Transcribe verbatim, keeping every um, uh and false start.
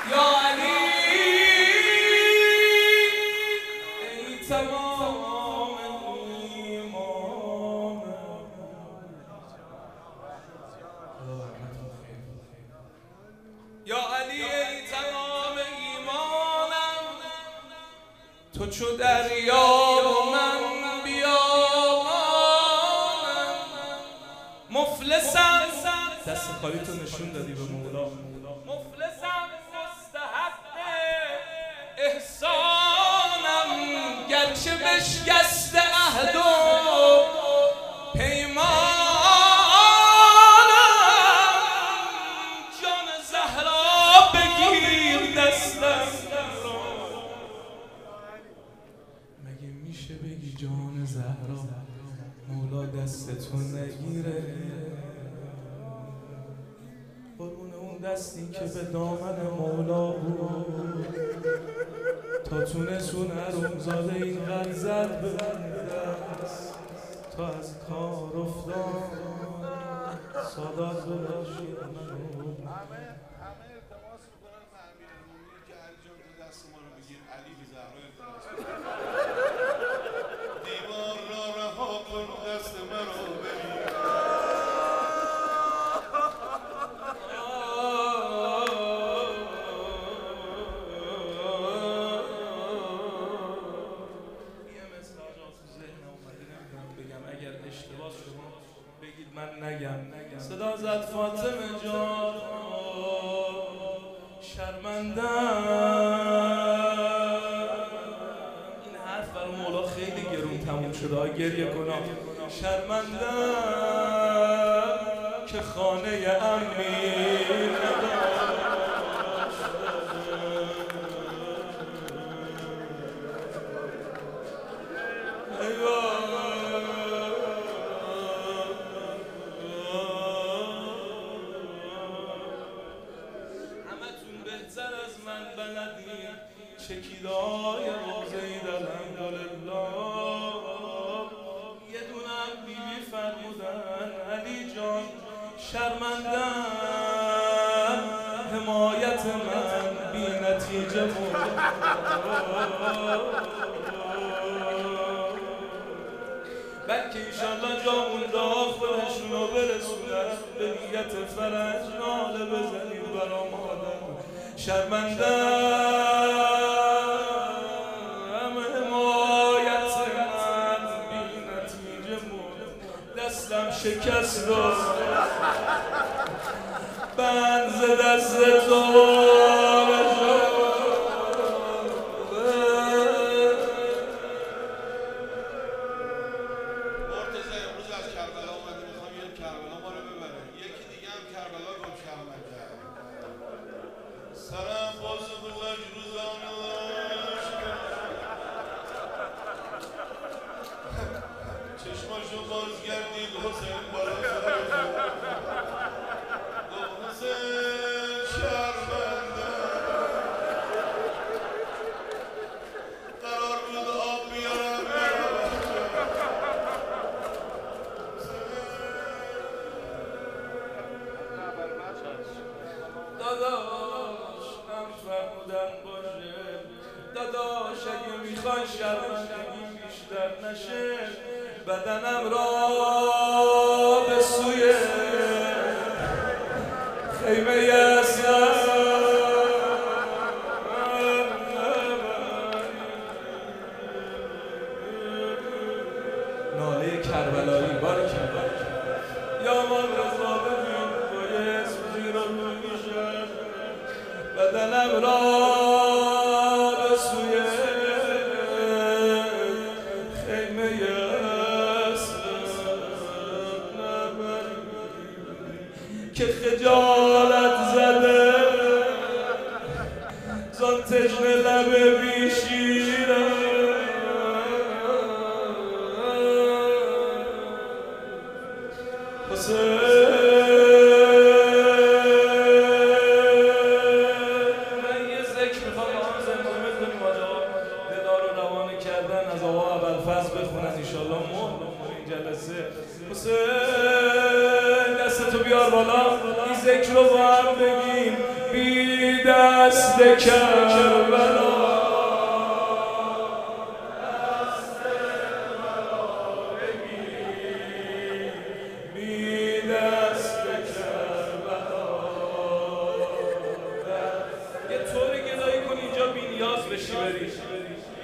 یا علی ای تمام ایمان یا علی ای تمام ایمانم تو چو دریا و من بیابانم مفلسم دست خالی تو نشون دادی به مولا مفلسم مستحق احسانم گرچه بشکسته عهد و پیمانم جان زهرا بگیر دستم مگه میشه بگی جان زهرا مولا دستتون نگیره قربون اون دستی که به دامن مولا بود تا تونستون حرومزاده این قد زد به دست تا از کار افتاد سادات ببخشید همه همه التماس میکنن به امیرالمومنین که علی جان تو دست ما رو بگیر علی به زهرا التماس دیوار را رها کن دست مرا بگیر من نگم صدا زد فاطمه جان شرمندم این حرف برای مولا خیلی گرون تموم شده گریه کنم شرمندم که خانه امین چکیدای روزه‌ای در الحمدلله یه دونم بیبی فرمودن علی جان شرمندم حمایت من بی نتیجه بود بلکه ایشالله جامون دا خودشون رو برسونن به نیت فرج ناله بزنیم برا مادر شرمندم دستم شکست و بند ز دست تو مرتضی امروز از کربلا اومده میخوام یه کربلا ما رو ببره یکی دیگه هم کربلا گم شرمنده سرم باز بلج روزانش چشماشو باز گردید حسین بالا گفت حسین شرمنده قرار بود آب بیارم داداش هم فرمودن باشه داداش اگه میخوای شرمندگی بیشتر نشه بدنم را به سوی خیمه اسلام ناله کربلایی باری کرد یا من رضا ببین باید سوزی را میشه بدنم را به سوی خیمه که خجالت زده زان تشنه لب بیشیرم حسین من یه ذکر میخوام با هم زمزمه کنیم آجا دلار رو روانه کردن از آقا ابوالفضل بخونن ایشالله مهر بخونه این جلسه حسین دستتو بیار بالا این ذکر رو با هم بگیم بی دست کربلا یه طوری گدایی کنی اینجا بی نیاز بشی بری